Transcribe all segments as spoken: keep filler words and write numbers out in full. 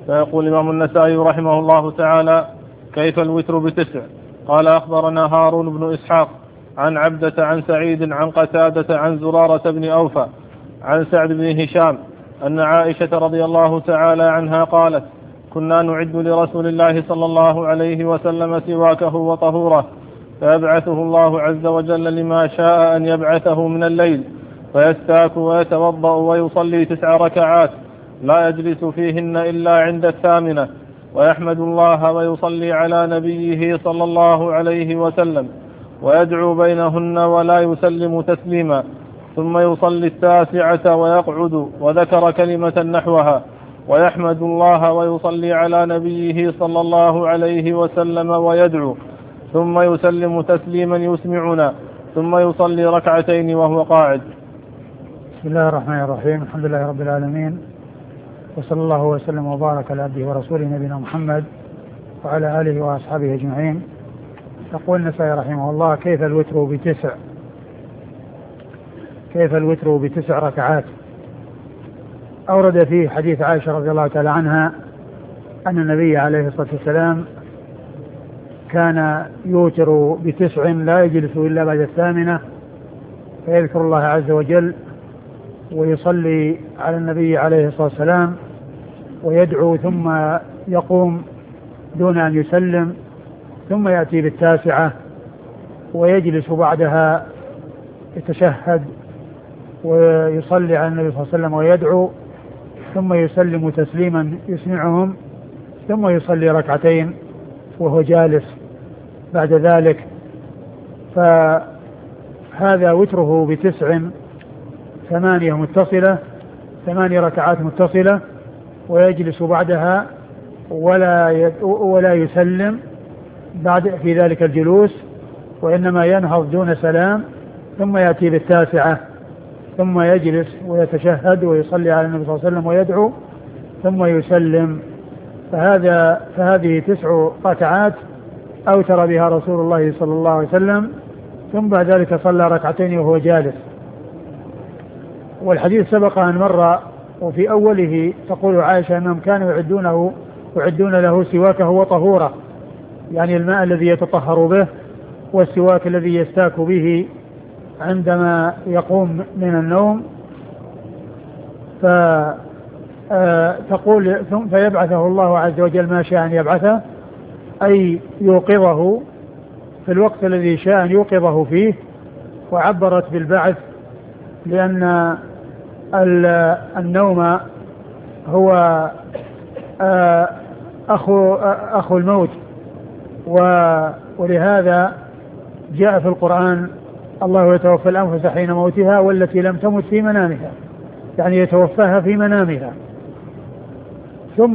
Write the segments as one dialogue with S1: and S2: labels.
S1: فيقول الإمام النسائي رحمه الله تعالى: كيف الوتر بتسع؟ قال: أخبرنا هارون بن إسحاق عن عبدة عن سعيد عن قتادة عن زرارة بن أوفى عن سعد بن هشام أن عائشة رضي الله تعالى عنها قالت: كنا نعد لرسول الله صلى الله عليه وسلم سواكه وطهوره، فيبعثه الله عز وجل لما شاء أن يبعثه من الليل، فيستاك ويتوضأ ويصلي تسع ركعات لا يجلس فيهن إلا عند الثامنة، ويحمد الله ويصلي على نبيه صلى الله عليه وسلم، ويدعو بينهن ولا يسلم تسليما، ثم يصلي التاسعة ويقعد، وذكر كلمة نحوها، ويحمد الله ويصلي على نبيه صلى الله عليه وسلم ويدعو، ثم يسلم تسليما يسمعنا، ثم يصلي ركعتين وهو قاعد.
S2: بسم الله الرحمن الرحيم. الحمد لله رب العالمين، وصلى الله وسلم وبارك على عبده ورسوله نبينا محمد وعلى آله وأصحابه أجمعين. يقول النسائي رحمه الله: كيف الوتر بتسع؟ كيف الوتر بتسع ركعات؟ أورد فيه حديث عائشة رضي الله تعالى عنها أن النبي عليه الصلاة والسلام كان يوتر بتسع لا يجلس إلا بعد الثامنة، فيذكر الله عز وجل ويصلي على النبي عليه الصلاة والسلام ويدعو، ثم يقوم دون أن يسلم، ثم يأتي بالتاسعة ويجلس بعدها يتشهد ويصلي على النبي صلى الله عليه وسلم ويدعو، ثم يسلم تسليما يسمعهم، ثم يصلي ركعتين وهو جالس بعد ذلك. فهذا وتره بتسع، ثمانية متصلة، ثماني ركعات متصلة، ويجلس بعدها ولا ولا يسلم بعد في ذلك الجلوس، وإنما ينهض دون سلام، ثم يأتي بالتاسعة، ثم يجلس ويتشهد ويصلي على النبي صلى الله عليه وسلم ويدعو، ثم يسلم. فهذا فهذه تسع ركعات أوتر بها رسول الله صلى الله عليه وسلم، ثم بعد ذلك صلى ركعتين وهو جالس. والحديث سبق أن مر، وفي أوله تقول عائشة أنهم كانوا يعدونه يعدون له سواكه وطهوره، يعني الماء الذي يتطهر به، والسواك الذي يستاك به عندما يقوم من النوم. فتقول: فيبعثه الله عز وجل ما شاء أن يبعثه، أي يوقظه في الوقت الذي شاء أن يوقظه فيه. وعبرت بالبعث لأن النوم هو أخو, أخو الموت، ولهذا جاء في القرآن: الله يتوفى الأنفس حين موتها والتي لم تمت في منامها، يعني يتوفاها في منامها. ثم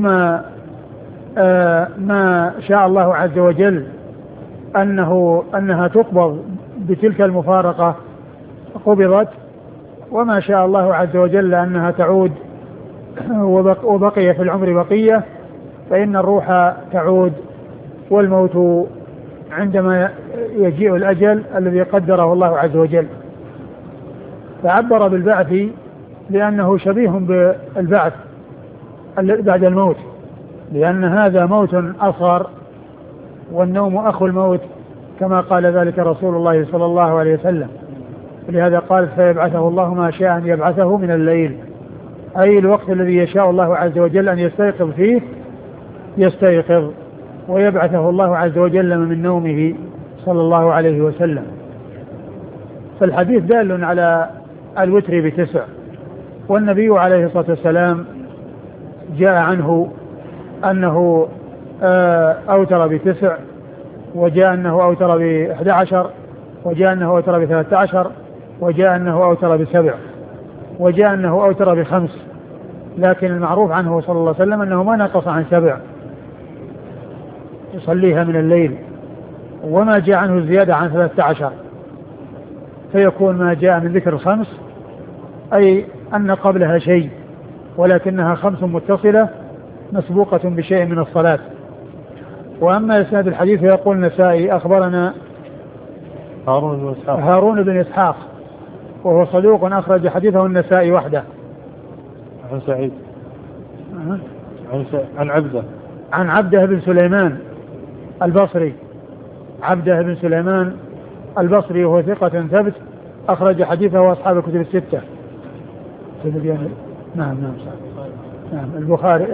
S2: ما شاء الله عز وجل أنه أنها تقبض بتلك المفارقة قبضت، وما شاء الله عز وجل أنها تعود وبقي في العمر بقية، فإن الروح تعود، والموت عندما يجيء الأجل الذي قدره الله عز وجل. فعبر بالبعث لأنه شبيه بالبعث بعد الموت، لأن هذا موت أصغر، والنوم أخو الموت كما قال ذلك رسول الله صلى الله عليه وسلم. ولهذا قال: فيبعثه الله ما شاء أن يبعثه من الليل، أي الوقت الذي يشاء الله عز وجل أن يستيقظ فيه يستيقظ، ويبعثه الله عز وجل من نومه صلى الله عليه وسلم. فالحديث دال على الوتر بتسع. والنبي عليه الصلاة والسلام جاء عنه أنه أوتر بتسع، وجاء أنه أوتر بإحدى عشر، وجاء أنه أوتر بثلاثة عشر، وجاء أنه أوتر بسبع، وجاء أنه أوتر بخمس. لكن المعروف عنه صلى الله عليه وسلم أنه ما نقص عن سبع يصليها من الليل، وما جاء عنه الزيادة عن ثلاثة عشر، فيكون ما جاء من ذكر الخمس أي أن قبلها شيء، ولكنها خمس متصلة مسبوقة بشيء من الصلاة. وأما إسناد الحديث يقول النسائي: أخبرنا
S1: هارون بن إسحاق
S2: هارون بن إسحاق وهو صدوق أخرج حديثه النسائي وحده.
S1: عن سعيد
S2: أه.
S1: عن عبده
S2: عن عبده بن سليمان البصري. عبده بن سليمان البصري وهو ثقة ثبت أخرج حديثه أصحاب الكتب الستة. نعم نعم نعم البخاري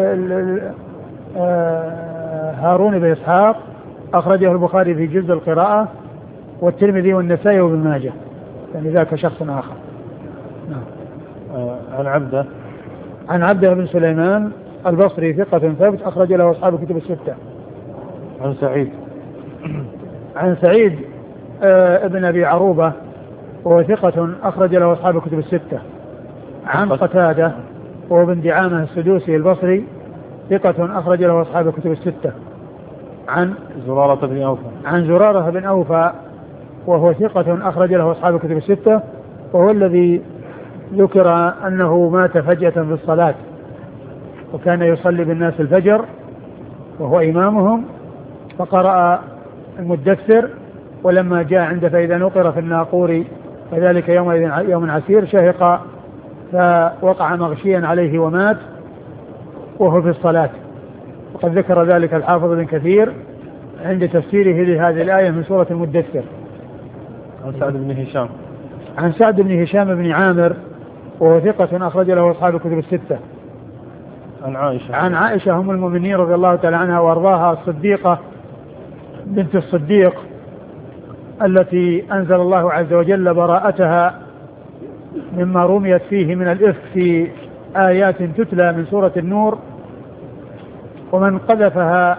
S2: هارون بن إسحاق أخرجه البخاري في جزء القراءة والترمذي والنسائي وابن ماجه، يعني ذاك شخص آخر. نعم.
S1: عن عبده
S2: عن عبده بن سليمان البصري ثقة ثبت أخرج له أصحاب الكتب الستة.
S1: عن سعيد
S2: عن سعيد آه ابن أبي عروبة وهو ثقة أخرج له أصحاب الكتب الستة. عن قتادة وهو بن دعامة السدوسي البصري ثقة أخرج له أصحاب الكتب الستة. عن
S1: زرارة بن أوفى
S2: عن زرارة بن أوفى وهو ثقة أخرج له أصحاب الكتب الستة، وهو الذي ذكر أنه مات فجأة في الصلاة، وكان يصلي بالناس الفجر وهو إمامهم، فقرأ المدثر ولما جاء عند فإذا نقر في الناقور فذلك يوم يوم عسير شهق فوقع مغشيا عليه ومات وهو في الصلاة. وقد ذكر ذلك الحافظ بن كثير عند تفسيره لهذه الآية من سورة المدثر.
S1: عن سعد بن هشام
S2: عن سعد بن هشام بن عامر وهو ثقة أخرج له أصحاب الكتب الستة.
S1: عن عائشة
S2: عن عائشة أم المؤمنين رضي الله تعالى عنها وأرضاها الصديقة بنت الصديق التي أنزل الله عز وجل براءتها مما رميت فيه من الإفك في آيات تتلى من سورة النور، ومن قذفها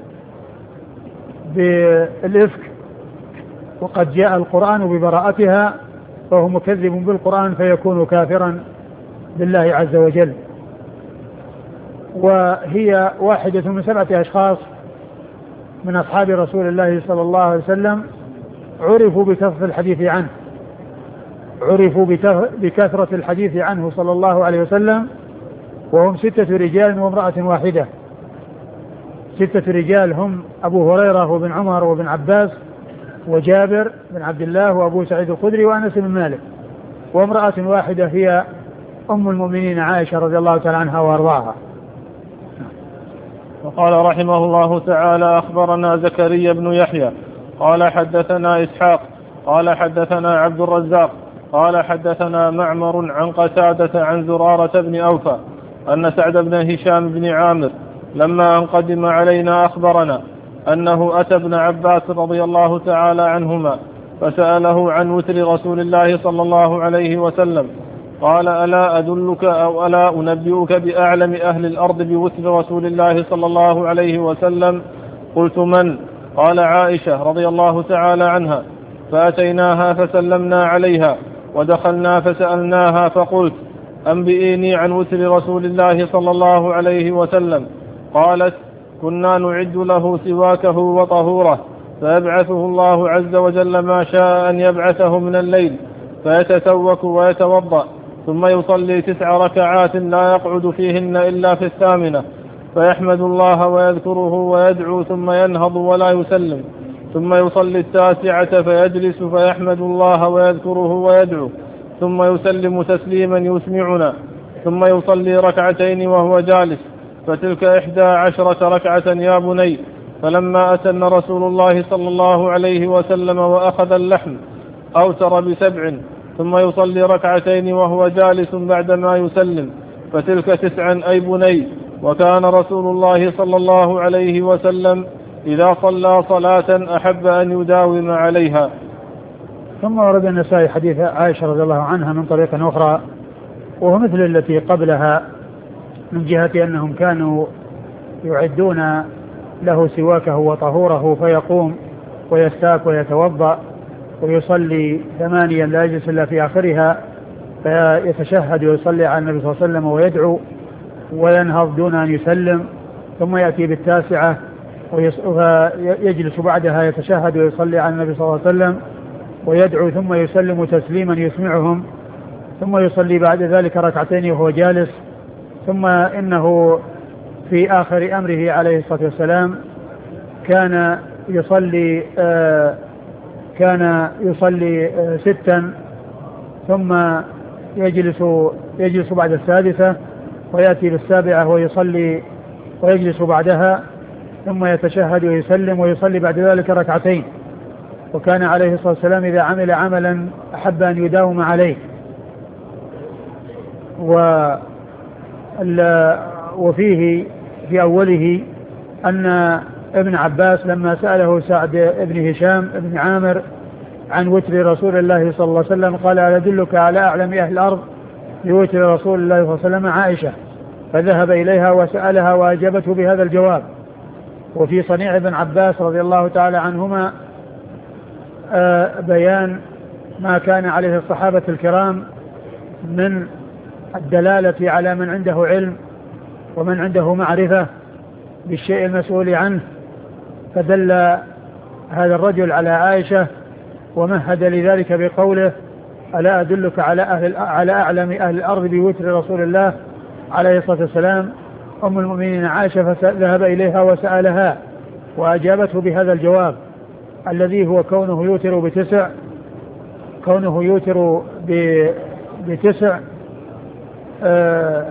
S2: بالإفك وقد جاء القرآن ببراءتها فهو مكذب بالقرآن فيكون كافرا بالله عز وجل. وهي واحدة من سبعة أشخاص من أصحاب رسول الله صلى الله عليه وسلم عرفوا بكثرة الحديث عنه عرفوا بكثرة الحديث عنه صلى الله عليه وسلم، وهم ستة رجال وامرأة واحدة. ستة رجال هم أبو هريرة وابن عمر وابن عباس وجابر بن عبد الله وأبو سعيد الخدري وأنس بن مالك، وامرأة واحدة هي أم المؤمنين عائشة رضي الله تعالى عنها وأرضاها.
S1: وقال رحمه الله تعالى أخبرنا زكريا بن يحيى قال حدثنا إسحاق قال حدثنا عبد الرزاق قال حدثنا معمر عن قتادة عن زرارة بن أوفى أن سعد بن هشام بن عامر لما أن قدم علينا أخبرنا أنه أتى ابن عباس رضي الله تعالى عنهما فسأله عن وتر رسول الله صلى الله عليه وسلم قال ألا أدلك أو ألا أنبئك بأعلم أهل الأرض بوتر رسول الله صلى الله عليه وسلم؟ قلت من؟ قال عائشة رضي الله تعالى عنها. فأتيناها فسلمنا عليها ودخلنا فسألناها فقلت أنبئيني عن وتر رسول الله صلى الله عليه وسلم. قالت كنا نعد له سواكه وطهوره فيبعثه الله عز وجل ما شاء أن يبعثه من الليل فيتسوك ويتوضأ ثم يصلي تسع ركعات لا يقعد فيهن إلا في الثامنة فيحمد الله ويذكره ويدعو ثم ينهض ولا يسلم ثم يصلي التاسعة فيجلس فيحمد الله ويذكره ويدعو ثم يسلم تسليما يسمعنا ثم يصلي ركعتين وهو جالس فتلك إحدى عشرة ركعة يا بني. فلما أتن رسول الله صلى الله عليه وسلم وأخذ اللحم أوتر بسبع ثم يصلي ركعتين وهو جالس بعدما يسلم فتلك تسعا أي بني. وكان رسول الله صلى الله عليه وسلم إذا صلى صلاة أحب أن يداوم عليها.
S2: ثم ورد النسائي حديث عائشة رضي الله عنها من طريق أخرى وهو مثل التي قبلها من جهة أنهم كانوا يعدون له سواكه وطهوره فيقوم ويستاك ويتوضأ ويصلي ثمانيا لا يجلس إلا في آخرها فيتشهد ويصلي على النبي صلى الله عليه وسلم ويدعو وينهض دون أن يسلم ثم يأتي بالتاسعة ويجلس بعدها يتشهد ويصلي على النبي صلى الله عليه وسلم ويدعو ثم يسلم تسليما يسمعهم ثم يصلي بعد ذلك ركعتين وهو جالس. ثم إنه في آخر أمره عليه الصلاة والسلام كان يصلي آه كان يصلي آه ستا ثم يجلس يجلس بعد السادسة ويأتي بالسابعة ويصلي ويجلس بعدها ثم يتشهد ويسلم ويصلي بعد ذلك ركعتين. وكان عليه الصلاة والسلام إذا عمل عملا أحب أن يداوم عليه. وفيه في أوله أن ابن عباس لما سأله سعد بن هشام بن عامر عن وتر رسول الله صلى الله عليه وسلم قال: ألا أدلك على أعلم أهل الأرض بوتر رسول الله صلى الله عليه وسلم؟ عائشة. فذهب إليها وسألها وأجابته بهذا الجواب. وفي صنيع ابن عباس رضي الله تعالى عنهما بيان ما كان عليه الصحابة الكرام من الدلالة على من عنده علم ومن عنده معرفة بالشيء المسؤول عنه. فدل هذا الرجل على عائشة ومهد لذلك بقوله: ألا أدلك على, أهل على أعلم أهل الأرض بوتر رسول الله عليه الصلاة والسلام؟ أم المؤمنين عائشة فذهب إليها وسألها وأجابته بهذا الجواب الذي هو كونه يوتر بتسع كونه يوتر بتسع آآ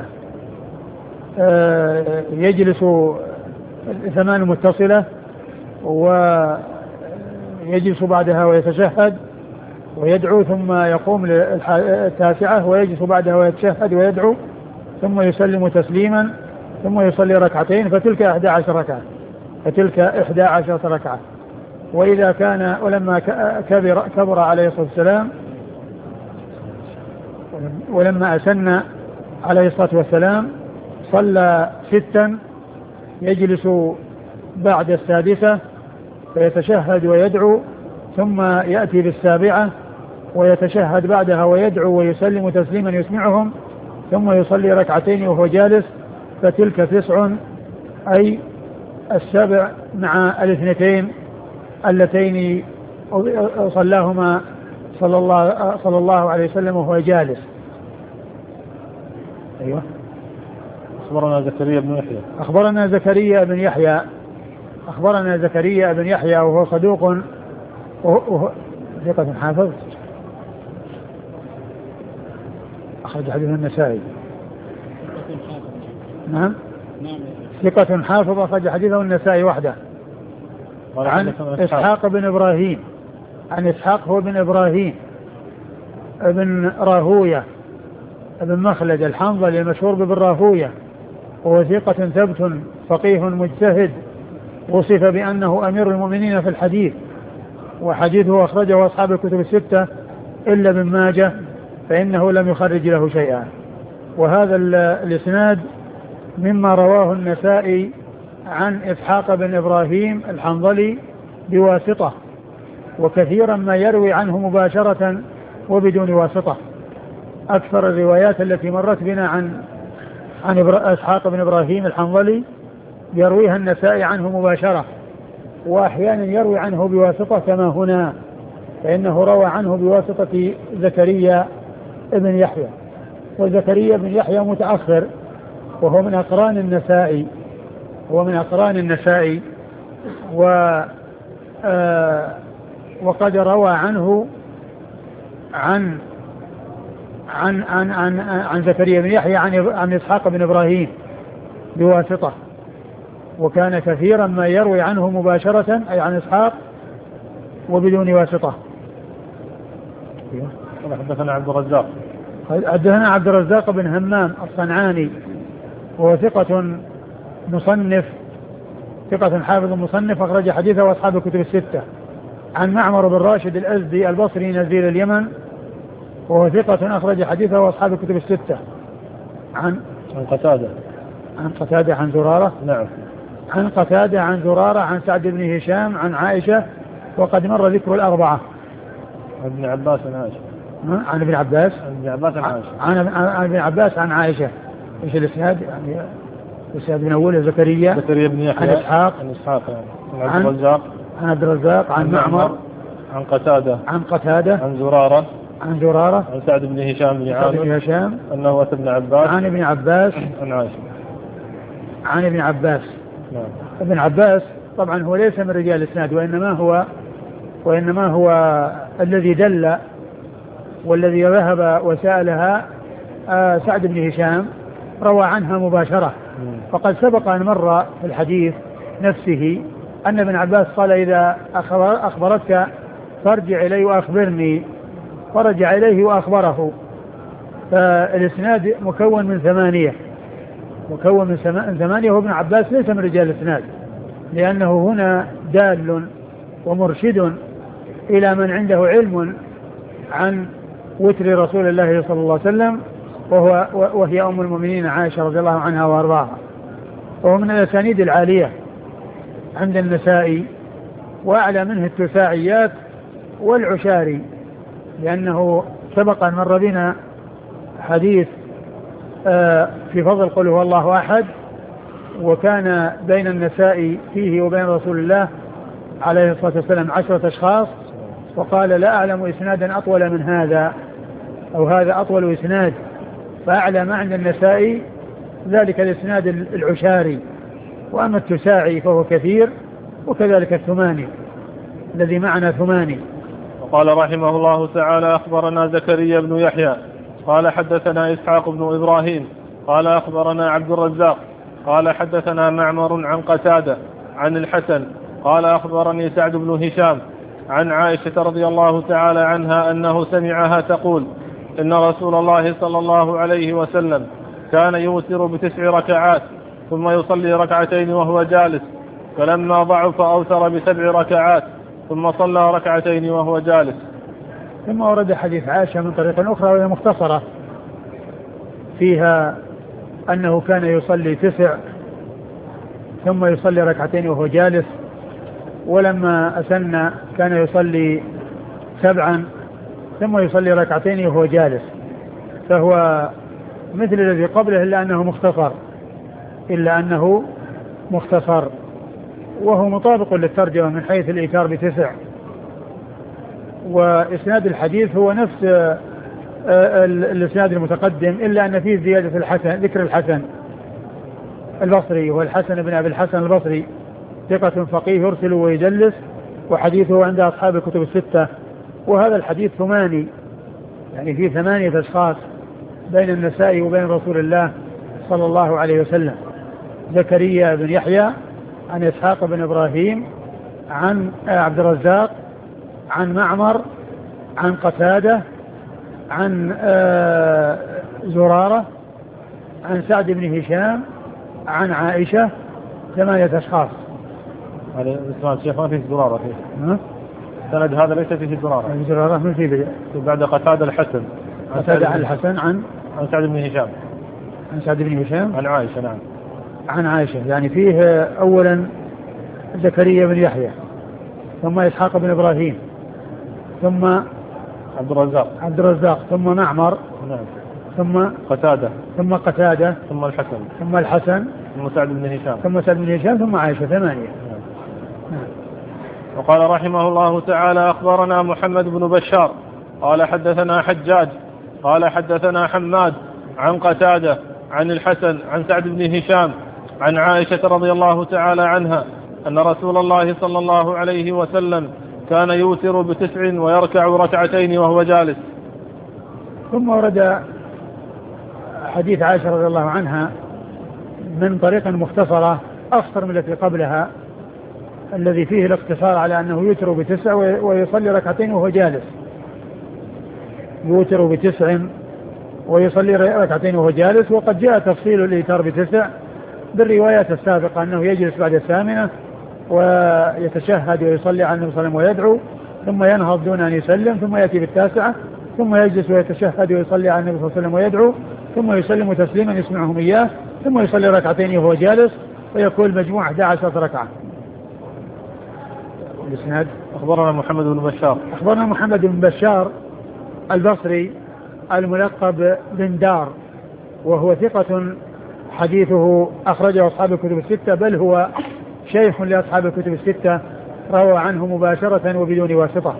S2: آآ يجلس ثمان متصلة ويجلس بعدها ويتشهد ويدعو ثم يقوم للتاسعة ويجلس بعدها ويتشهد ويدعو ثم يسلم تسليما ثم يصلي ركعتين. فتلك إحدى عشر ركعة فتلك إحدى عشر ركعة. وإذا كان ولما كبر, كبر عليه الصلاة والسلام ولما أسن عليه الصلاة والسلام صلى ستا يجلس بعد السادسة فيتشهد ويدعو ثم يأتي بالسابعة ويتشهد بعدها ويدعو ويسلم تسليما يسمعهم ثم يصلي ركعتين وهو جالس. فتلك تسع أي السبع مع الاثنتين اللتين صلاهما صلى الله, صلى الله عليه وسلم وهو جالس. أيوة.
S1: أخبرنا زكريا بن يحيى
S2: أخبرنا زكريا بن يحيى أخبرنا زكريا بن يحيى وهو صدوق وهو ثقة حافظ أخرج حديث النسائي. نعم ثقة حافظ أخرج حديثه النسائي وحده. عن إسحاق بن إبراهيم عن إسحاق هو بن إبراهيم ابن راهوية ابن مخلد الحنظلي المشهور بابن راهوية، وهو ثقة ثبت فقيه مجتهد وصف بأنه أمير المؤمنين في الحديث، وحديثه أخرجه أصحاب الكتب الستة إلا ابن ماجه فإنه لم يخرج له شيئا. وهذا الإسناد مما رواه النسائي عن إسحاق بن إبراهيم الحنظلي بواسطة، وكثيرا ما يروي عنه مباشرة وبدون واسطة. أكثر الروايات التي مرت بنا عن عن إسحاق بن إبراهيم الحنظلي يرويها النسائي عنه مباشرة، وأحيانا يروي عنه بواسطة كما هنا، فإنه روى عنه بواسطة زكريا بن يحيى، وزكريا بن يحيى متأخر وهو من أقران النسائي هو من أقران النسائي و آه وقد روى عنه عن عن عن عن, عن زكريا بن يحيى عن عن إسحاق بن إبراهيم بواسطة، وكان كثيرا ما يروي عنه مباشرة أي عن إسحاق وبدون واسطة.
S1: حدثنا عبد الرزاق
S2: حدثنا عبد الرزاق بن همام الصنعاني وهو ثقة مصنف ثقة حافظ مصنف أخرج حديثه وأصحاب الكتب الستة. عن معمر بن راشد الأزدي البصري نزيل اليمن وهو ثقة أخرج حديثه وأصحاب الكتب الستة. عن
S1: عن قتادة
S2: عن قتادة عن زرارة
S1: نعم
S2: عن قتادة عن زرارة عن سعد بن هشام عن عائشة، وقد مر ذكر الأربعة.
S1: عن ابن عباس عن عائشة
S2: عن ابن عباس
S1: عن ابن عباس عن عائشة
S2: عن, عن ابن عباس عن عائشة. ايش الاسناد يعني؟ الاسناد من اوله زكريا
S1: زكريا بن يحيى
S2: عن اسحاق
S1: عن اسحاق عن عبد الرزاق
S2: عن عبد الرزاق عن معمر
S1: عن قتادة
S2: عن قتادة
S1: عن زرارة
S2: عن زرارة
S1: عن سعد بن هشام بن عامر
S2: هشام
S1: أنه أتى ابن عباس
S2: عن ابن عباس
S1: عن عائشة
S2: عن ابن عباس.
S1: نعم.
S2: ابن عباس طبعا هو ليس من رجال الاسناد، وإنما هو وإنما هو الذي دل والذي ذهب وسألها آه سعد بن هشام روى عنها مباشرة فقد سبق أن مر في الحديث نفسه أن ابن عباس قال إذا أخبر أخبرتك فارجع إليه وأخبرني، فرجع إليه وأخبره. فالإسناد مكون من ثمانية مكون من ثمانية وابن عباس ليس من رجال الإسناد، لأنه هنا دال ومرشد إلى من عنده علم عن وتر رسول الله صلى الله عليه وسلم، وهو وهي أم المؤمنين عائشة رضي الله عنها وأرضاها. وهو من الأسانيد العالية عند النسائي، وأعلى منه التساعيات والعشاري، لأنه سبق أن مر بنا حديث في فضل قل هو الله أحد، وكان بين النسائي فيه وبين رسول الله عليه الصلاة والسلام عشرة أشخاص، وقال لا أعلم إسنادا أطول من هذا، أو هذا أطول إسناد. فأعلى ما عند النسائي ذلك الإسناد العشاري، وأما التساعي فهو كثير، وكذلك الثماني الذي معنا ثماني.
S1: وقال رحمه الله تعالى أخبرنا زكريا بن يحيى قال حدثنا إسحاق بن إبراهيم قال أخبرنا عبد الرزاق قال حدثنا معمر عن قتادة عن الحسن قال أخبرني سعد بن هشام عن عائشة رضي الله تعالى عنها أنه سمعها تقول إن رسول الله صلى الله عليه وسلم كان يوتر بتسع ركعات ثم يصلي ركعتين وهو جالس، فلما ضعف أوتر بسبع ركعات ثم صلى ركعتين وهو جالس.
S2: ثم ورد حديث عائشة من طريق أخرى وهي مختصرة فيها أنه كان يصلي تسع ثم يصلي ركعتين وهو جالس، ولما أسن كان يصلي سبعا ثم يصلي ركعتين وهو جالس. فهو مثل الذي قبله إلا أنه مختصر إلا أنه مختصر وهو مطابق للترجمة من حيث الإيتار بتسع. وإسناد الحديث هو نفس الإسناد المتقدم، إلا أن فيه زيادة الحسن، ذكر الحسن البصري، والحسن بن أبي الحسن البصري ثقة فقيه يرسل ويدلس، وحديثه عند أصحاب الكتب الستة. وهذا الحديث ثماني، يعني فيه ثمانية أشخاص بين النسائي وبين رسول الله صلى الله عليه وسلم: زكريا بن يحيى عن إسحاق بن إبراهيم عن عبد الرزاق عن معمر عن قتادة عن زرارة عن سعد بن هشام عن عائشة. ثمانية أشخاص.
S1: هذا اسمه الشيخ ما فيه زرارة فيه. السند هذا ليس فيه زرارة.
S2: زرارة من فيه
S1: بعد قتادة الحسن.
S2: قتادة عن الحسن عن
S1: عن سعد بن هشام.
S2: عن سعد بن هشام
S1: عن عائشة. نعم.
S2: عن عائشة، يعني فيه أولا زكريا بن يحيى ثم إسحاق بن إبراهيم ثم
S1: عبد الرزاق
S2: عبد الرزاق ثم معمر.
S1: نعم.
S2: ثم
S1: قتادة
S2: ثم قتادة
S1: ثم الحسن
S2: ثم الحسن
S1: ثم سعد بن هشام
S2: ثم سعد بن هشام ثم عائشة. ثمانية.
S1: نعم. نعم. وقال رحمه الله تعالى أخبرنا محمد بن بشار قال حدثنا حجاج قال حدثنا حماد عن قتادة عن الحسن عن سعد بن هشام عن عائشة رضي الله تعالى عنها أن رسول الله صلى الله عليه وسلم كان يوتر بتسع ويركع ركعتين وهو جالس.
S2: ثم ورد حديث عائشة رضي الله عنها من طريق مختصرة أخطر من التي قبلها، الذي فيه الاقتصار على أنه يوتر بتسع ويصلي ركعتين وهو جالس. يوتر بتسع ويصلي ركعتين وهو جالس. وقد جاء تفصيل الإيتار بتسع بالروايات السابقة أنه يجلس بعد الثامنة ويتشهد ويصلي على النبي صلى الله عليه وسلم ويدعو، ثم ينهض دون أن يسلم، ثم يأتي بالتاسعة ثم يجلس ويتشهد ويصلي على النبي صلى الله عليه وسلم ويدعو، ثم يسلم تسليما يسمعهم إياه، ثم يصلي ركعتين وهو جالس، ويكون مجموع أحد عشر ركعة. الإسناد:
S1: أخبرنا محمد بن بشار
S2: أخبرنا محمد بن بشار البصري الملقب بن دار، وهو ثقة حديثه أخرجه أصحاب الكتب الستة، بل هو شيخ لأصحاب الكتب الستة، روى عنه مباشرة وبدون واسطة.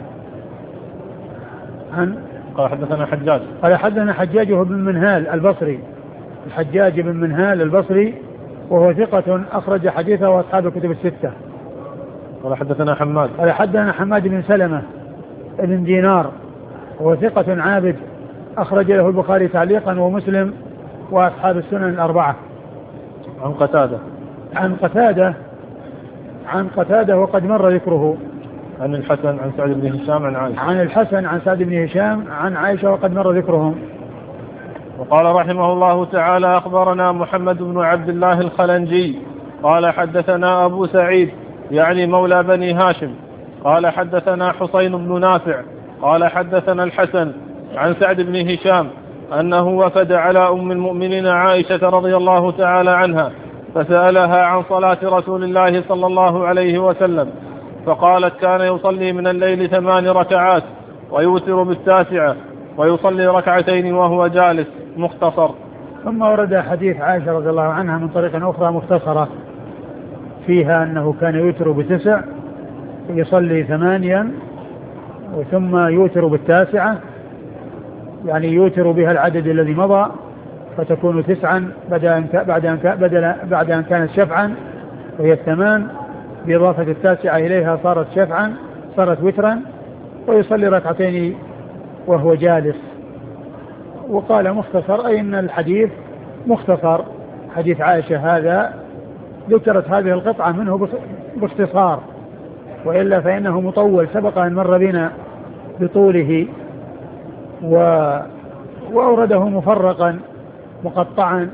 S2: عن
S1: قال حدثنا حجاج
S2: قال حدثنا حجاج بن منهال البصري، الحجاج بن منهال البصري، وهو ثقة أخرج حديثه أصحاب الكتب الستة.
S1: قال حدثنا حماد
S2: قال حدثنا حماد بن سلمة بن دينار، وهو ثقة عابد أخرج له البخاري تعليقا ومسلم وأصحاب السنن الأربعة.
S1: عن قتادة
S2: عن قتادة عن قتادة وقد مر ذكره.
S1: عن الحسن عن سعد بن هشام عن عائشة.
S2: عن الحسن عن سعد بن هشام عن عائشة وقد مر ذكرهم.
S1: وقال رحمه الله تعالى أخبرنا محمد بن عبد الله الخلنجي قال حدثنا أبو سعيد يعني مولى بني هاشم قال حدثنا حسين بن نافع قال حدثنا الحسن عن سعد بن هشام أنه وفد على أم المؤمنين عائشة رضي الله تعالى عنها فسألها عن صلاة رسول الله صلى الله عليه وسلم فقالت كان يصلي من الليل ثمان ركعات ويوتر بالتاسعة ويصلي ركعتين وهو جالس مختصر.
S2: ثم ورد حديث عائشة رضي الله عنها من طريق أخرى مختصرة فيها أنه كان يوتر بتسع يصلي ثمانيا ثم يوتر بالتاسعة يعني يوتر بها العدد الذي مضى فتكون تسعا بعد أن بعد أن كانت شفعا وهي الثمان بإضافة التاسعة إليها صارت شفعا صارت وترا ويصلي ركعتين وهو جالس. وقال مختصر أي أن الحديث مختصر حديث عائشة هذا ذكرت هذه القطعة منه باختصار وإلا فإنه مطول سبق أن مر بنا بطوله و... وأورده مفرقا مقطعا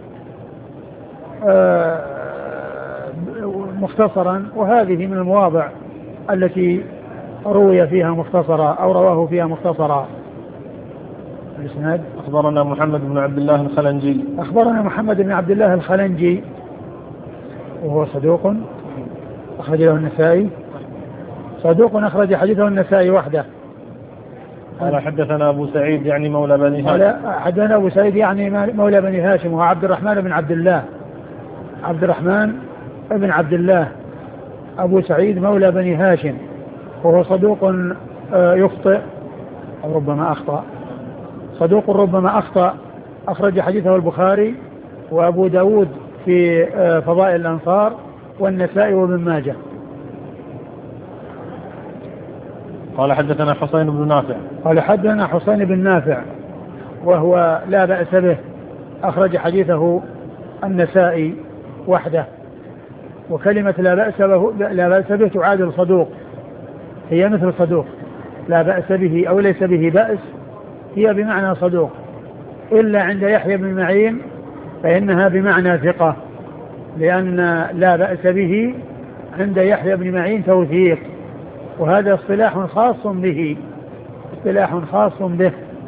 S2: آه مختصرا وهذه من المواضع التي روي فيها مختصرا أو رواه فيها مختصرا. الإسناد
S1: أخبرنا محمد بن عبد الله الخلنجي
S2: أخبرنا محمد بن عبد الله الخلنجي وهو صدوق أخرج له النسائي صدوق أخرج حديثه النسائي وحده.
S1: قال حدثنا أبو سعيد يعني مولى بني هاشم.
S2: قال حدثنا أبو سعيد يعني مولى بني هاشم وهو عبد الرحمن بن عبد الله عبد الرحمن بن عبد الله أبو سعيد مولى بني هاشم وهو صدوق يخطئ أو ربما أخطأ صدوق ربما أخطأ أخرج حديثه البخاري وأبو داود في فضائل الأنصار والنسائي وابن ماجه.
S1: قال حدثنا حسين بن نافع
S2: قال حدثنا حسين بن نافع وهو لا بأس به أخرج حديثه النسائي وحده. وكلمة لا بأس به لا بأس به تعادل صدوق هي مثل صدوق لا بأس به أو ليس به بأس هي بمعنى صدوق إلا عند يحيى بن معين فإنها بمعنى ثقة لأن لا بأس به عند يحيى بن معين توثيق وهذا اصطلاح خاص به اصطلاح خاص به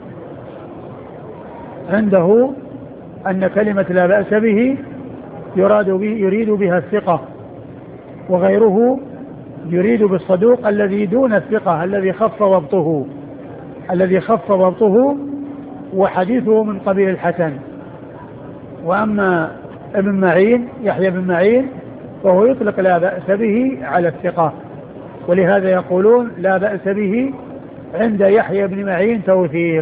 S2: عنده أن كلمة لا بأس به يراد به يريد بها الثقة وغيره يريد بالصدوق الذي دون الثقة الذي خف ضبطه الذي خف ضبطه وحديثه من قبيل الحسن. وأما ابن معين يحيى بن معين فهو يطلق لا بأس به على الثقة ولهذا يقولون لا بأس به عند يحيى بن معين توثيق.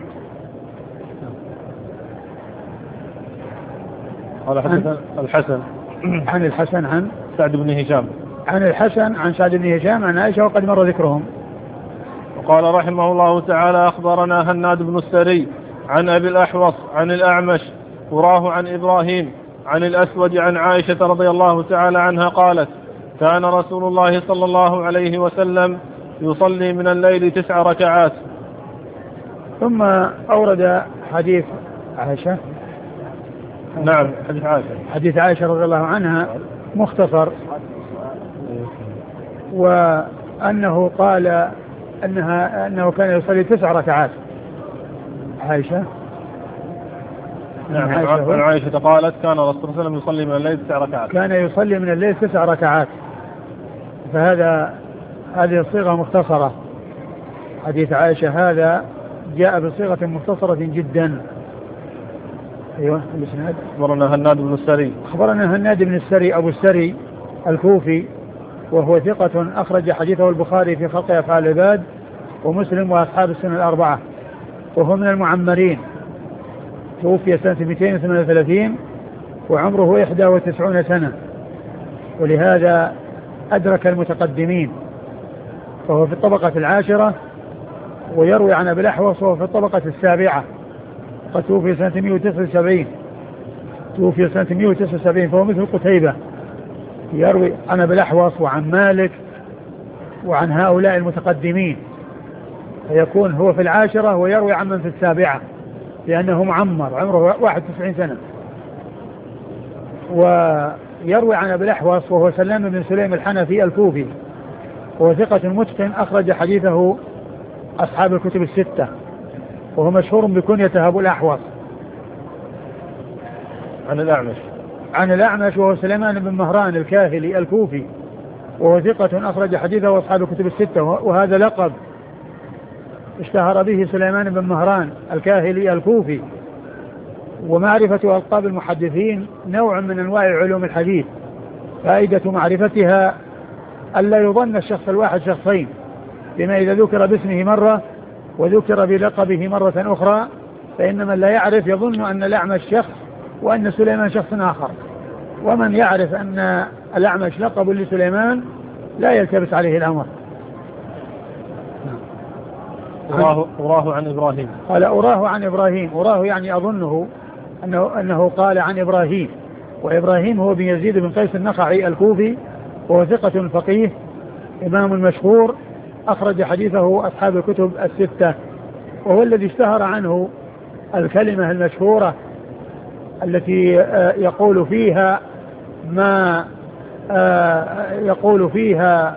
S1: قال حدثنا الحسن
S2: عن الحسن عن
S1: سعد بن هشام
S2: عن الحسن عن سعد بن هشام عن عائشة وقد مر ذكرهم.
S1: وقال رحمه الله تعالى أخبرنا هناد بن السري عن أبي الأحوص عن الأعمش وراه عن إبراهيم عن الأسود عن عائشة رضي الله تعالى عنها قالت كان رسول الله صلى الله عليه وسلم يصلي من الليل تسع ركعات.
S2: ثم أورد حديث عائشة
S1: نعم حديث عائشة
S2: حديث عائشة رضي الله عنها مختصر وأنه قال أنها أنه كان يصلي تسع ركعات. عائشة
S1: نعم عن عائشة قالت كان رسول الله صلى الله عليه وسلم يصلي من الليل تسع ركعات
S2: كان يصلي من الليل تسع ركعات. فهذا هذه الصيغة مختصرة حديث عائشة هذا جاء بصيغة مختصرة جدا. أيوة الإسناد
S1: أخبرنا هناد بن السري
S2: أخبرنا هناد بن السري أبو السري الكوفي وهو ثقة أخرج حديثه البخاري في خلق أفعال العباد ومسلم وأصحاب السنة الأربعة وهو من المعمرين توفي سنة مئتين وثمانية وثلاثين وعمره واحد وتسعين سنة ولهذا أدرك المتقدمين فهو في الطبقة العاشرة ويروي عن أبي الأحوص وهو في الطبقة السابعة قد توفي سنة مئة وتسعة وسبعين توفي سنة مئة وتسعة وسبعين، فهو مثل قتيبة يروي عن أبي الأحوص وعن مالك وعن هؤلاء المتقدمين، فيكون هو في العاشرة ويروي عن من في السابعة لأنه معمر عمره واحد وتسعين سنة. ويروي عن أبي الأحوص وهو سلام بن سليم الحنفي الكوفي، وهو ثقة متقن أخرج حديثه أصحاب الكتب الستة، وهو مشهور بكنيته أبو الأحوص.
S1: عن الأعمش
S2: عن الأعمش وهو سليمان بن مهران الكاهلي الكوفي، وهو ثقة أخرج حديثه أصحاب الكتب الستة، وهذا لقب اشتهر به سليمان بن مهران الكاهلي الكوفي. ومعرفة ألقاب المحدثين نوع من أنواع علوم الحديث، فائدة معرفتها ألا يظن الشخص الواحد شخصين، بما إذا ذكر باسمه مرة وذكر بلقبه مرة أخرى، فإن من لا يعرف يظن أن الأعمش شخص وأن سليمان شخص آخر، ومن يعرف أن الأعمش لقب لسليمان لا يلتبس عليه الأمر.
S1: أراه, أراه عن إبراهيم.
S2: قال أراه عن إبراهيم، أراه يعني أظنه أنه, أنه قال عن إبراهيم، وإبراهيم هو بن يزيد بن قيس النخعي الكوفي، وهو ثقة فقيه إمام مشهور أخرج حديثه أصحاب الكتب الستة، وهو الذي اشتهر عنه الكلمة المشهورة التي يقول فيها ما يقول فيها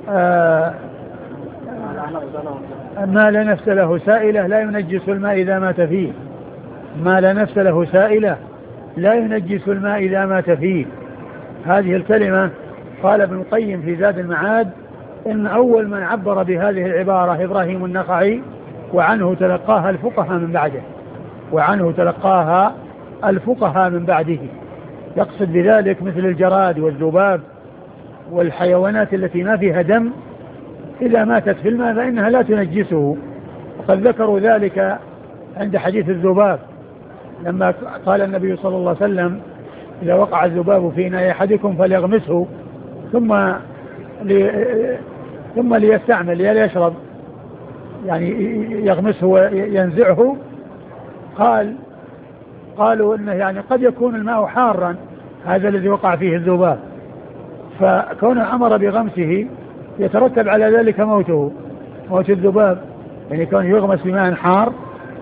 S2: ما لا نفس له سائلة لا ينجس الماء إذا مات فيه، ما لا نفس له سائلة لا ينجس الماء إذا مات فيه. هذه الكلمة قال ابن القيم في زاد المعاد إن أول من عبر بهذه العبارة إبراهيم النخعي، وعنه تلقاها الفقهاء من بعده وعنه تلقاها الفقهاء من بعده يقصد بذلك مثل الجراد والذباب والحيوانات التي ما فيها دم إذا ماتت في الماء فإنها لا تنجسه. وقد ذكروا ذلك عند حديث الذباب لما قال النبي صلى الله عليه وسلم إذا وقع الذباب في إناء أحدكم فليغمسه ثم لي ثم ليستعمل ليشرب، يعني يغمسه وينزعه. قال قالوا إنه يعني قد يكون الماء حارا هذا الذي وقع فيه الذباب، فكونه أمر بغمسه يترتب على ذلك موته، موت الذباب، يعني كونه يغمس بماء حار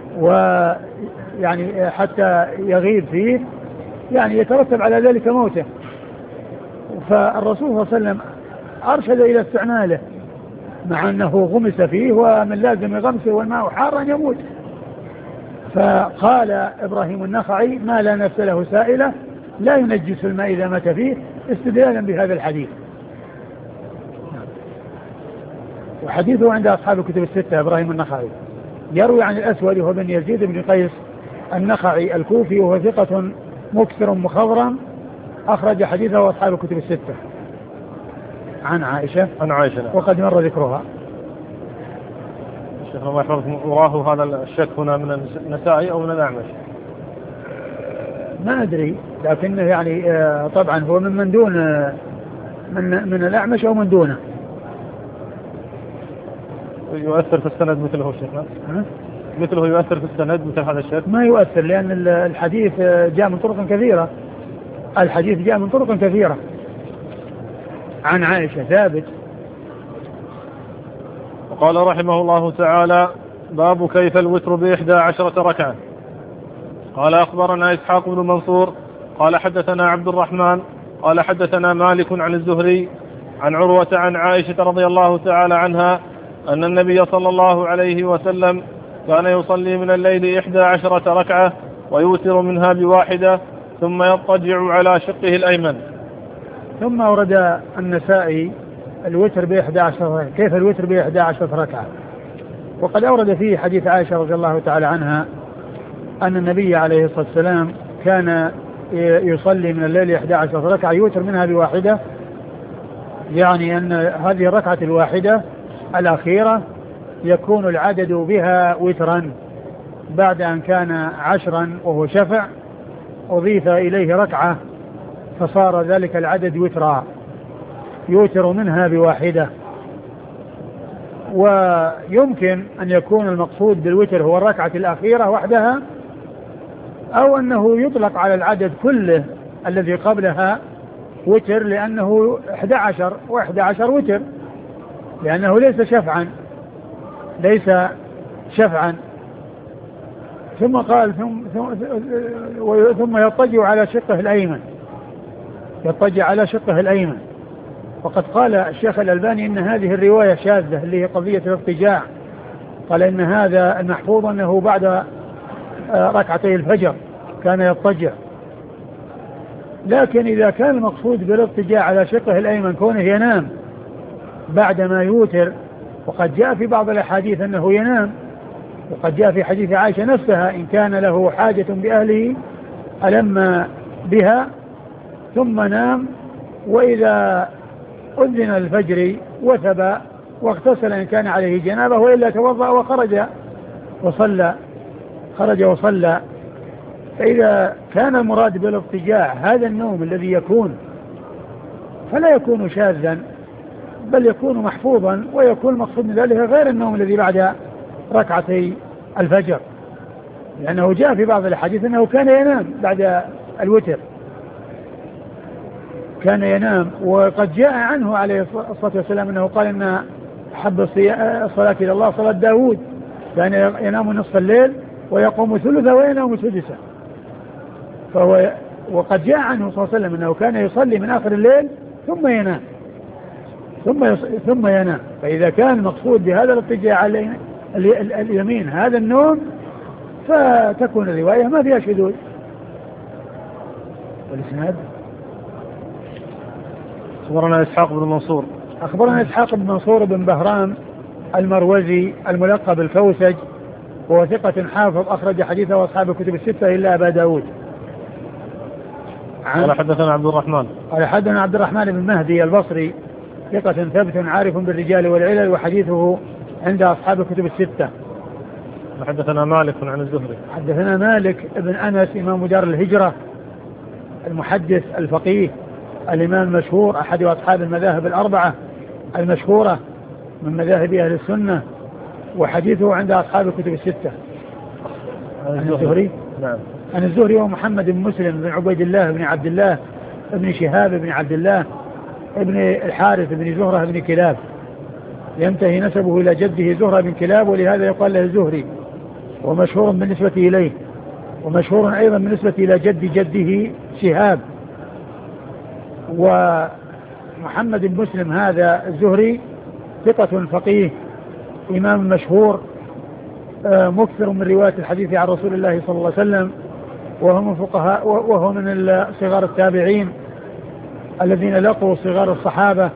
S2: ويعني حتى يغيب فيه يعني يترتب على ذلك موته. فالرسول صلى الله عليه وسلم أرشد إلى استعماله مع أنه غمس فيه ومن لازم غمسه والماء حارا يموت. فقال إبراهيم النخعي ما لا نفس له سائلة لا ينجس الماء إذا مات فيه استدلالا بهذا الحديث. وحديثه عند أصحاب الكتب الستة إبراهيم النخعي يروي عن الأسود وهو بن يزيد بن قيس النخعي الكوفي، وهو ثقة مكثر مخضرم أخرج حديثه أصحاب الكتب الستة. عن عائشة
S1: عن عائشة
S2: وقد مر ذكرها.
S1: الشيخ الله يحفظكم، وراه هذا الشك هنا من النسائي أو من الأعمش؟
S2: ما أدري، لكنه يعني طبعا هو من من دون من من الأعمش أو من دونه.
S1: يؤثر في السند مثله شيخنا؟ مثله يؤثر في السند مثل هذا الشك؟
S2: ما يؤثر لأن الحديث جاء من طرق كثيرة، الحديث جاء من طرق كثيرة عن عائشة ثابت.
S1: وقال رحمه الله تعالى باب كيف الوتر بإحدى عشرة ركعة. قال أخبرنا إسحاق بن منصور قال حدثنا عبد الرحمن قال حدثنا مالك عن الزهري عن عروة عن عائشة رضي الله تعالى عنها أن النبي صلى الله عليه وسلم كان يصلي من الليل إحدى عشرة ركعة ويوتر منها بواحدة ثم يضطجع على شقه الأيمن.
S2: ثم أورد النسائي الوتر بإحدى عشرة ركعة، كيف الوتر بإحدى عشرة ركعة، وقد أورد فيه حديث عائشة رضي الله تعالى عنها أن النبي عليه الصلاة والسلام كان يصلي من الليل إحدى عشرة ركعة يوتر منها بواحدة، يعني أن هذه الركعة الواحدة الأخيرة يكون العدد بها وترا بعد أن كان عشرا وهو شفع أضيف إليه ركعة فصار ذلك العدد وترا يوتر منها بواحدة. ويمكن أن يكون المقصود بالوتر هو الركعة الأخيرة وحدها، أو أنه يطلق على العدد كله الذي قبلها وتر، لأنه أحد عشر وأحد عشر وتر، لأنه ليس شفعا ليس شفعا ثم قال ثم, ثم, ثم يضطجع على شقه الأيمن يضطجع على شقه الأيمن. وقد قال الشيخ الألباني إن هذه الرواية شاذة اللي هي قضية الاضطجاع، قال إن هذا المحفوظ أنه بعد ركعتي الفجر كان يضطجع. لكن إذا كان المقصود بالاضطجاع على شقه الأيمن كونه ينام بعدما يوتر، وقد جاء في بعض الأحاديث أنه ينام، وقد جاء في حديث عائشة نفسها إن كان له حاجة بأهله ألم بها ثم نام، وإذا أذن الفجر وثب واغتسل إن كان عليه جنابه، وإلا توضأ وخرج وصلى خرج وصلى. فإذا كان المراد بالاضطجاع هذا النوم الذي يكون فلا يكون شاذا، بل يكون محفوظا، ويكون مقصود من ذلك غير النوم الذي بعد ركعتي الفجر، لأنه جاء في بعض الحديث أنه كان ينام بعد الوتر كان ينام. وقد جاء عنه عليه الصلاة والسلام أنه قال إن أحب الصلاة إلى الله صلاة داود، كان ينام نصف الليل ويقوم ثلثه وينام سدسه. فهو وقد جاء عنه صلى الله عليه وسلم أنه كان يصلي من آخر الليل ثم ينام ثم ثم ينام. فإذا كان المقصود بهذا الاضطجاع على اليمين هذا النوم فتكون الرواية ما فيها شذوذ. والإسناد
S1: أخبرنا إسحاق بن منصور
S2: أخبرنا إسحاق بن منصور بن بهرام المروزي الملقب الكوسج، وهو ثقة حافظ أخرج حديثه أصحاب الكتب الستة إلا أبا داود.
S1: قال حدثنا عبد الرحمن
S2: قال حدثنا عبد الرحمن بن مهدي البصري ثقة ثبت عارف بالرجال والعلل، وحديثه عند أصحاب الكتب الستة.
S1: حدثنا مالك عن الزهري
S2: حدثنا مالك بن أنس إمام دار الهجرة المحدث الفقيه الإمام المشهور أحد أصحاب المذاهب الأربعة المشهورة من مذاهب أهل السنة، وحديثه عند أصحاب الكتب الستة. عن الزهري
S1: نعم
S2: عن الزهري ومحمد بن مسلم بن عبيد الله بن عبد الله بن شهاب بن عبد الله ابن الحارث بن زهرة بن كلاب، ينتهي نسبه إلى جده زهرة بن كلاب، ولهذا يقال له الزهري، ومشهور بالنسبة إليه، ومشهور أيضا بالنسبة إلى جد جده شهاب. ومحمد بن مسلم هذا الزهري ثقة فقيه إمام مشهور مكثر من رواية الحديث عن رسول الله صلى الله عليه وسلم، وهو من فقهاء وهو من صغار التابعين الذين لقوا صغار الصحابة،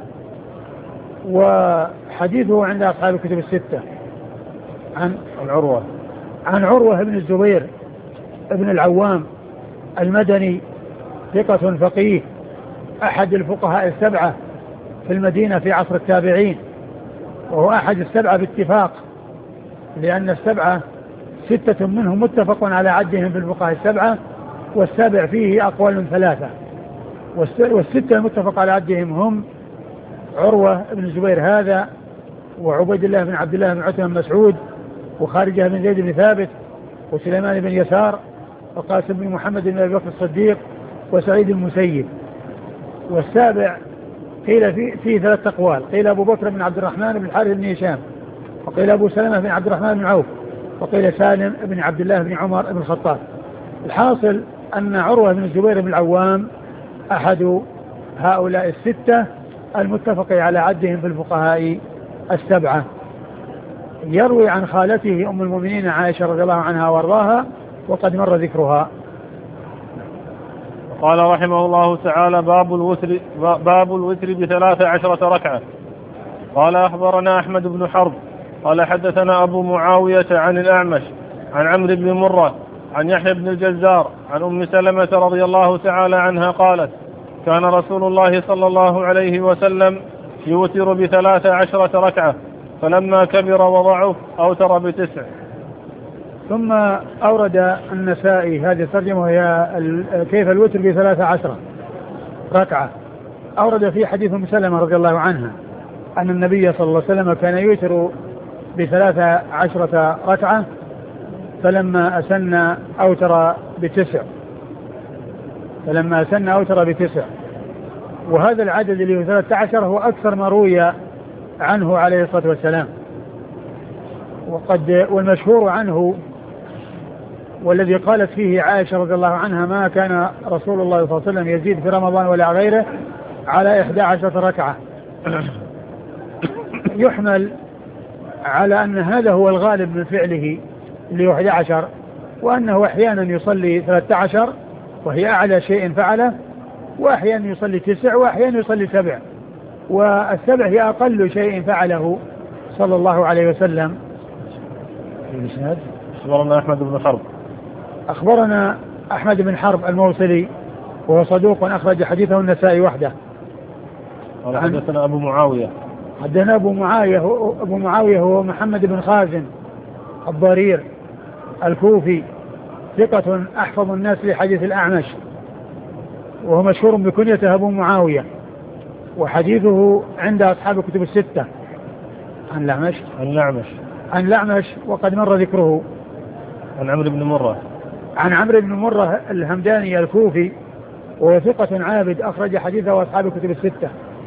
S2: وحديثه عند أصحاب الكتب الستة. عن
S1: عروة
S2: عن عروة بن الزبير ابن العوام المدني ثقة فقيه أحد الفقهاء السبعة في المدينة في عصر التابعين، وهو أحد السبعة باتفاق، لأن السبعة ستة منهم متفق على عدهم في الفقهاء السبعة، والسابع فيه أقوال من ثلاثة، والستة المتفق على عدهم هم عروة بن الزبير هذا، وعبيد الله بن عبد الله بن عتبة بن مسعود، وخارجة بن زيد بن ثابت، وسليمان بن يسار، وقاسم بن محمد بن أبي بكر الصديق، وسعيد المسيب. والسابع قيل فيه, فيه ثلاث أقوال، قيل أبو بكر بن عبد الرحمن بن الحارث بن هشام، وقيل أبو سلمة بن عبد الرحمن بن عوف، وقيل سالم بن عبد الله بن عمر بن الخطاب. الحاصل أن عروة بن الزبير بن العوام أحد هؤلاء الستة المتفق على عدهم في الفقهاء السبعة، يروي عن خالته أم المؤمنين عائشة رضي الله عنها وارضاها، وقد مر ذكرها.
S1: قال رحمه الله تعالى: باب الوتر باب الوتر بثلاث عشرة ركعة. قال أخبرنا أحمد بن حرب قال حدثنا أبو معاوية عن الأعمش عن عمرو بن مرة عن يحيى بن الجزار عن أم سلمة رضي الله تعالى عنها قالت: كان رسول الله صلى الله عليه وسلم يوتر بثلاث عشرة ركعة، فلما كبر وضعف أوتر بتسع.
S2: ثم أورد النسائي هذه الترجمة وهي كيف الوتر بثلاث عشرة ركعة. أورد في حديث أم سلمة رضي الله عنها أن النبي صلى الله عليه وسلم كان يوتر بثلاث عشرة ركعة، فلما أسن أوتر بتسع فلما أسن أوتر بتسع وهذا العدد اللي هو ثلاثة عشر هو أكثر ما روي عنه عليه الصلاة والسلام. وقد والمشهور عنه والذي قالت فيه عائشة رضي الله عنها ما كان رسول الله صلى الله عليه وسلم يزيد في رمضان ولا غيره على إحدى عشرة ركعة، يحمل على أن هذا هو الغالب من فعله اللي هو إحدى عشر، وأنه أحيانا يصلي ثلاثة عشر وهي أعلى شيء فعله، وأحيانا يصلي تسع، وأحيانا يصلي سبع، والسبع هي أقل شيء فعله صلى الله عليه وسلم.
S1: أخبرنا أحمد بن حرب
S2: أخبرنا أحمد بن حرب الموصلي وهو صدوق أخرج حديثه النسائي وحده.
S1: حدثنا أبو معاوية
S2: حدثنا أبو معاوية أبو معاوية هو محمد بن خازن الضرير الكوفي ثقة أحفظ الناس لحديث الأعمش، وهو مشهور بكنيته أبو معاوية، وحديثه عند أصحاب الكتب الستة. عن الأعمش
S1: عن الأعمش
S2: عن الأعمش وقد مر ذكره.
S1: عن عمرو بن مرة
S2: عن عمرو بن مرة الهمداني الكوفي وهو ثقة عابد أخرج حديثه أصحاب الكتب الستة.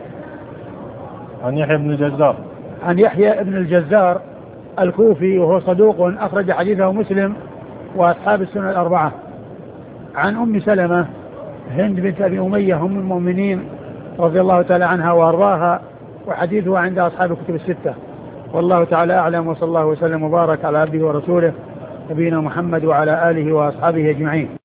S1: عن يحيى بن الجزار
S2: عن يحيى بن الجزار الكوفي وهو صدوق أخرج حديثه مسلم وأصحاب السنة الأربعة. عن أم سلمة هند بنت أبي أمية أم المؤمنين رضي الله تعالى عنها وأرضاها، وحديثه عند أصحاب الكتب الستة. والله تعالى أعلم، وصلى الله وسلم وبارك على عبده ورسوله نبينا محمد وعلى آله وأصحابه أجمعين.